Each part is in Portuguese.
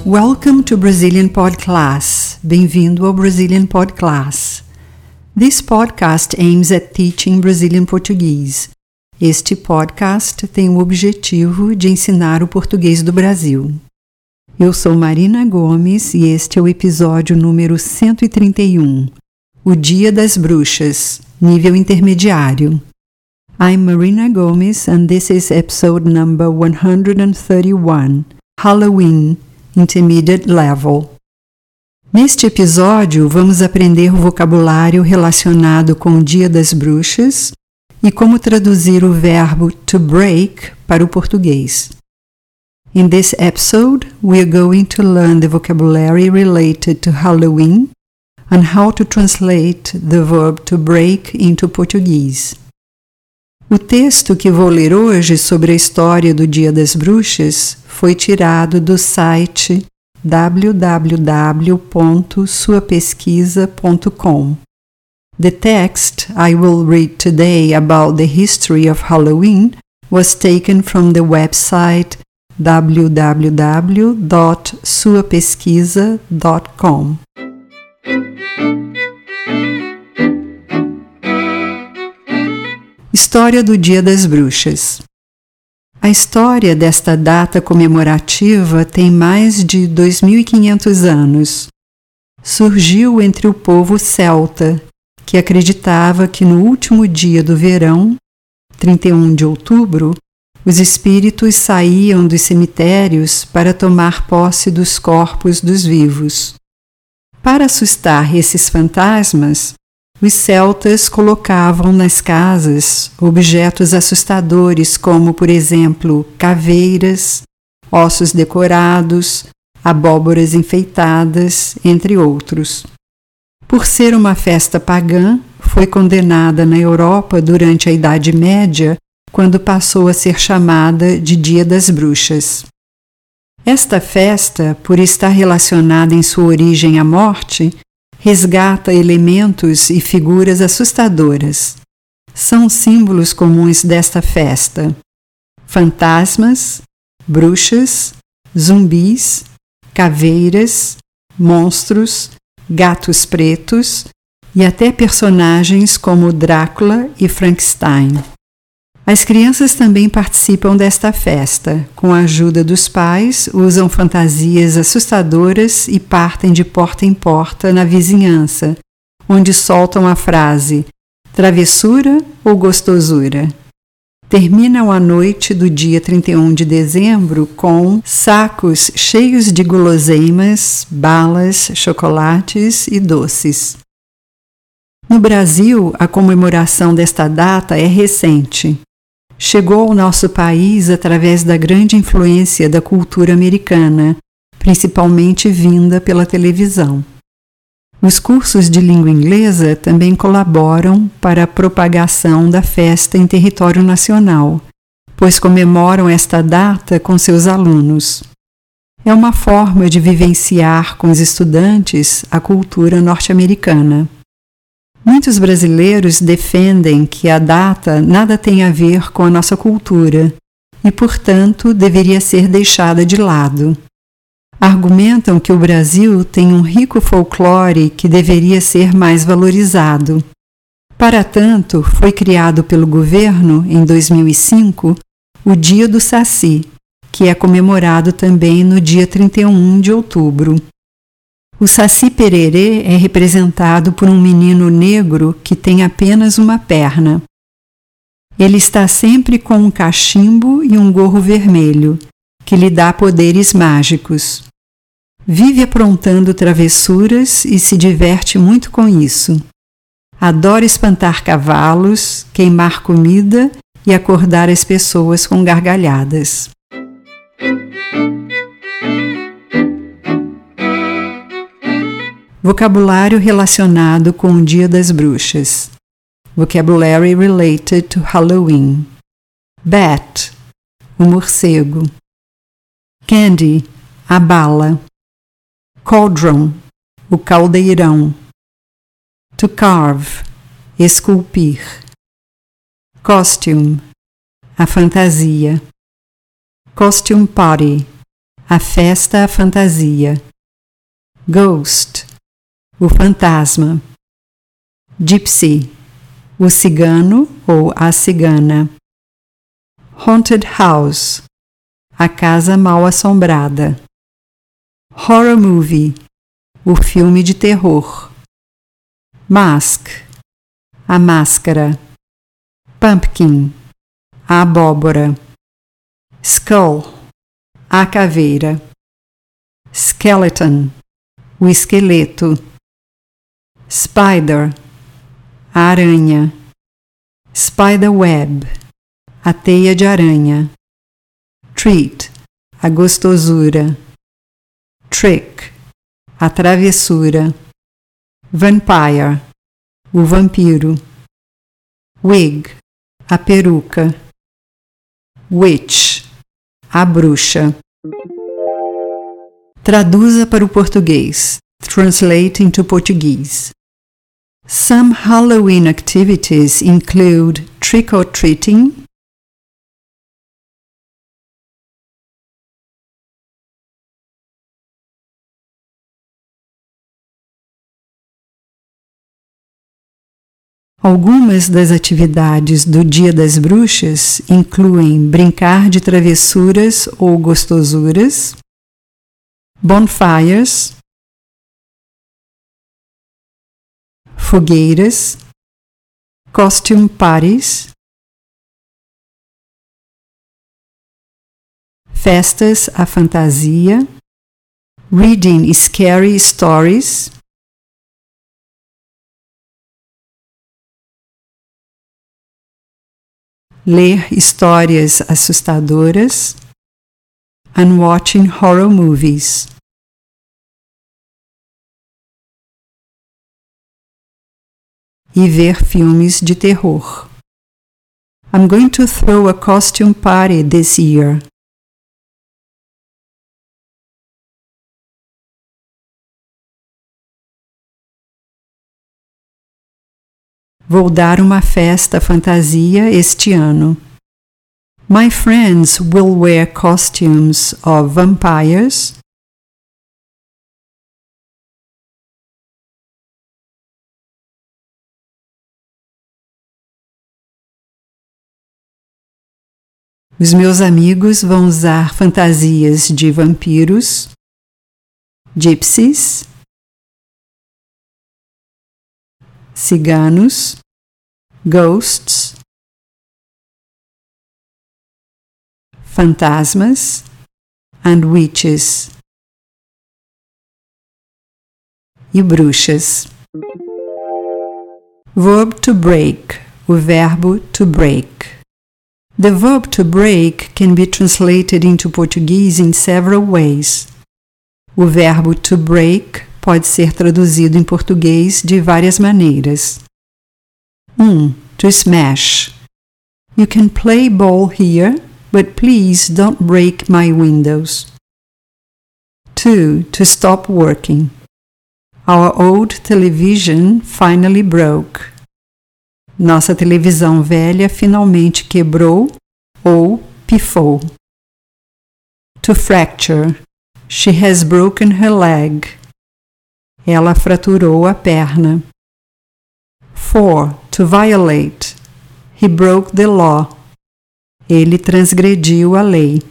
Welcome to Brazilian Pod Class. Bem-vindo ao Brazilian Pod Class. This podcast aims at teaching Brazilian Portuguese. Este podcast tem o objetivo de ensinar o português do Brasil. Eu sou Marina Gomes e este é o episódio número 131, O Dia das Bruxas, nível intermediário. I'm Marina Gomes and this is episode number 131, Halloween, Intermediate Level. Neste episódio, vamos aprender o vocabulário relacionado com o Dia das Bruxas e como traduzir o verbo to break para o português. In this episode, we are going to learn the vocabulary related to Halloween and how to translate the verb to break into Portuguese. O texto que vou ler hoje sobre a história do Dia das Bruxas foi tirado do site www.suapesquisa.com. The text I will read today about the history of Halloween was taken from the website www.suapesquisa.com. História do Dia das Bruxas. A história desta data comemorativa tem mais de 2.500 anos. Surgiu entre o povo celta, que acreditava que no último dia do verão, 31 de outubro, os espíritos saíam dos cemitérios para tomar posse dos corpos dos vivos. Para assustar esses fantasmas, os celtas colocavam nas casas objetos assustadores como, por exemplo, caveiras, ossos decorados, abóboras enfeitadas, entre outros. Por ser uma festa pagã, foi condenada na Europa durante a Idade Média, quando passou a ser chamada de Dia das Bruxas. Esta festa, por estar relacionada em sua origem à morte, resgata elementos e figuras assustadoras. São símbolos comuns desta festa: fantasmas, bruxas, zumbis, caveiras, monstros, gatos pretos e até personagens como Drácula e Frankenstein. As crianças também participam desta festa. Com a ajuda dos pais, usam fantasias assustadoras e partem de porta em porta na vizinhança, onde soltam a frase travessura ou gostosura. Terminam a noite do dia 31 de dezembro com sacos cheios de guloseimas, balas, chocolates e doces. No Brasil, a comemoração desta data é recente. Chegou ao nosso país através da grande influência da cultura americana, principalmente vinda pela televisão. Os cursos de língua inglesa também colaboram para a propagação da festa em território nacional, pois comemoram esta data com seus alunos. É uma forma de vivenciar com os estudantes a cultura norte-americana. Muitos brasileiros defendem que a data nada tem a ver com a nossa cultura e, portanto, deveria ser deixada de lado. Argumentam que o Brasil tem um rico folclore que deveria ser mais valorizado. Para tanto, foi criado pelo governo, em 2005, o Dia do Saci, que é comemorado também no dia 31 de outubro. O Saci Pererê é representado por um menino negro que tem apenas uma perna. Ele está sempre com um cachimbo e um gorro vermelho, que lhe dá poderes mágicos. Vive aprontando travessuras e se diverte muito com isso. Adora espantar cavalos, queimar comida e acordar as pessoas com gargalhadas. Vocabulário relacionado com o Dia das Bruxas. Vocabulary related to Halloween. Bat, o morcego. Candy, a bala. Cauldron, o caldeirão. To carve, esculpir. Costume, a fantasia. Costume party, a festa, a fantasia. Ghost, o fantasma. Gypsy, o cigano ou a cigana. Haunted house, a casa mal-assombrada. Horror movie, o filme de terror. Mask, a máscara. Pumpkin, a abóbora. Skull, a caveira. Skeleton, o esqueleto. Spider, a aranha. Spider web, a teia de aranha. Treat, a gostosura. Trick, a travessura. Vampire, o vampiro. Wig, a peruca. Witch, a bruxa. Traduza para o português. Translate into Portuguese. Some Halloween activities include trick-or-treating, Algumas das atividades do Dia das Bruxas incluem brincar de travessuras ou gostosuras, bonfires, fogueiras, costume parties, festas à fantasia, reading scary stories, ler histórias assustadoras, and watching horror movies. E ver filmes de terror. I'm going to throw a costume party this year. Vou dar uma festa fantasia este ano. My friends will wear costumes of vampires, os meus amigos vão usar fantasias de vampiros, gypsies, ciganos, ghosts, fantasmas, and witches, e bruxas. Verb to break, o verbo to break. The verb to break can be translated into Portuguese in several ways. O verbo to break pode ser traduzido em português de várias maneiras. 1. To smash. You can play ball here, but please don't break my windows. 2. To stop working. Our old television finally broke. Nossa televisão velha finalmente quebrou ou pifou. To fracture. She has broken her leg. Ela fraturou a perna. 4. To violate. He broke the law. Ele transgrediu a lei.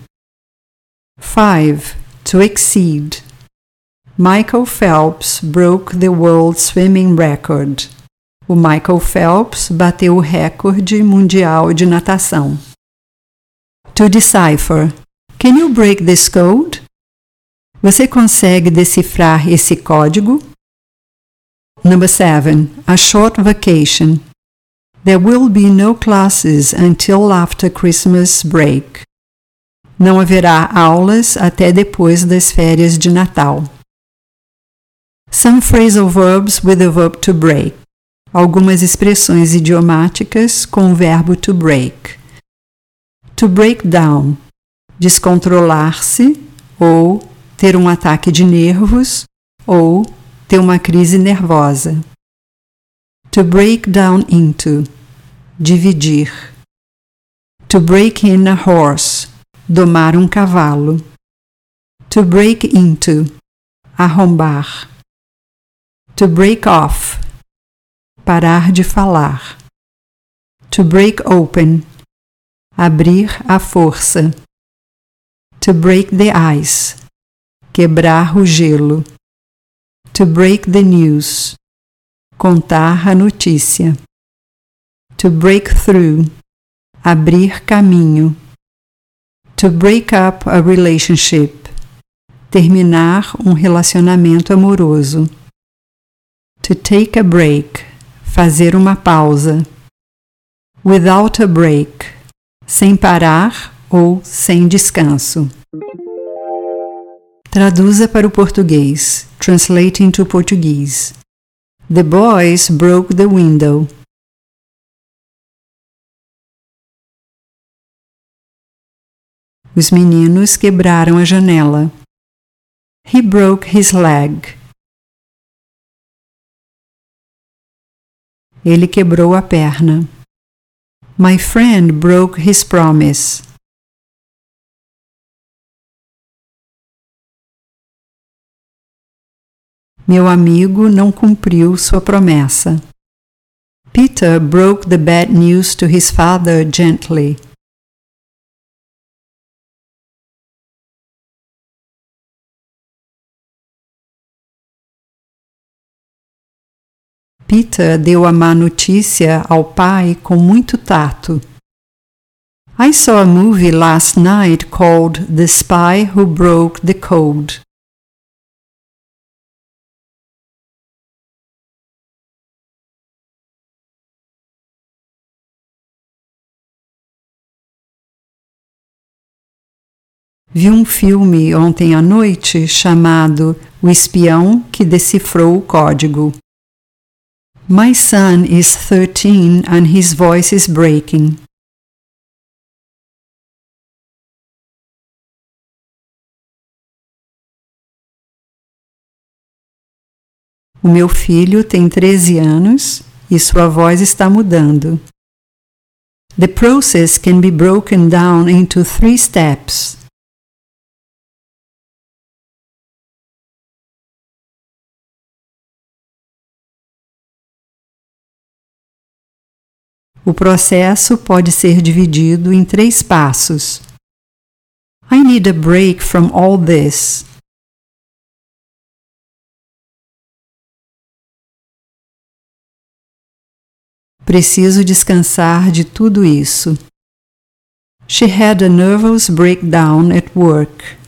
5. To exceed. Michael Phelps broke the world swimming record. O Michael Phelps bateu o recorde mundial de natação. To decipher. Can you break this code? Você consegue decifrar esse código? Number 7. A short vacation. There will be no classes until after Christmas break. Não haverá aulas até depois das férias de Natal. Some phrasal verbs with the verb to break. Algumas expressões idiomáticas com o verbo to break. To break down. Descontrolar-se ou ter um ataque de nervos ou ter uma crise nervosa. To break down into. Dividir. To break in a horse. Domar um cavalo. To break into, arrombar. To break off, parar de falar. To break open, abrir à força. To break the ice, quebrar o gelo. To break the news, contar a notícia. To break through, abrir caminho. To break up a relationship, terminar um relacionamento amoroso. To take a break, fazer uma pausa. Without a break, sem parar ou sem descanso. Traduza para o português. Translate into Portuguese. The boys broke the window. Os meninos quebraram a janela. He broke his leg. Ele quebrou a perna. My friend broke his promise. Meu amigo não cumpriu sua promessa. Peter broke the bad news to his father gently. Peter deu a má notícia ao pai com muito tato. I saw a movie last night called The Spy Who Broke the Code. Vi um filme ontem à noite chamado O Espião que Decifrou o Código. My son is 13 and his voice is breaking. O meu filho tem 13 anos e sua voz está mudando. The process can be broken down into 3 steps. O processo pode ser dividido em 3 passos. I need a break from all this. Preciso descansar de tudo isso. She had a nervous breakdown at work.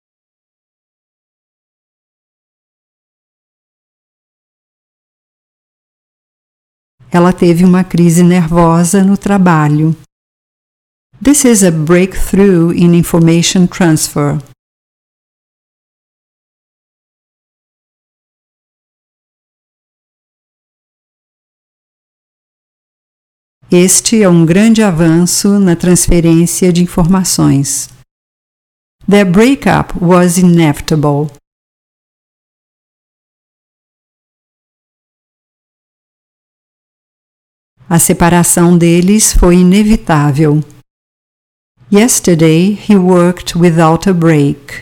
Ela teve uma crise nervosa no trabalho. This is a breakthrough in information transfer. Este é um grande avanço na transferência de informações. Their breakup was inevitable. A separação deles foi inevitável. Yesterday he worked without a break.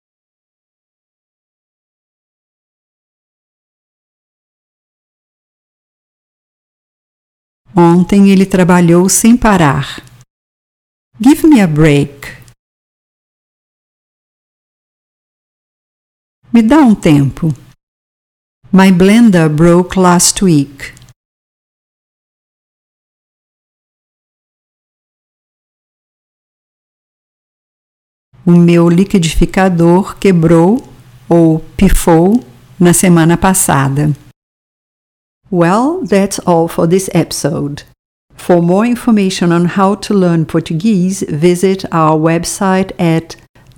Ontem ele trabalhou sem parar. Give me a break. Me dá um tempo. My blender broke last week. O meu liquidificador quebrou ou pifou na semana passada. Well, that's all for this episode. For more information on how to learn Portuguese, visit our website at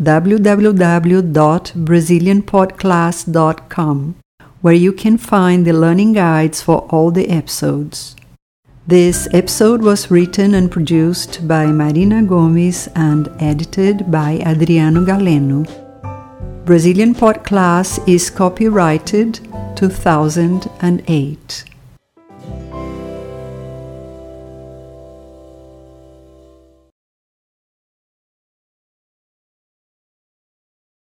www.brazilianpodclass.com, where you can find the learning guides for all the episodes. This episode was written and produced by Marina Gomes and edited by Adriano Galeno. Brazilian Podcast is copyrighted 2008.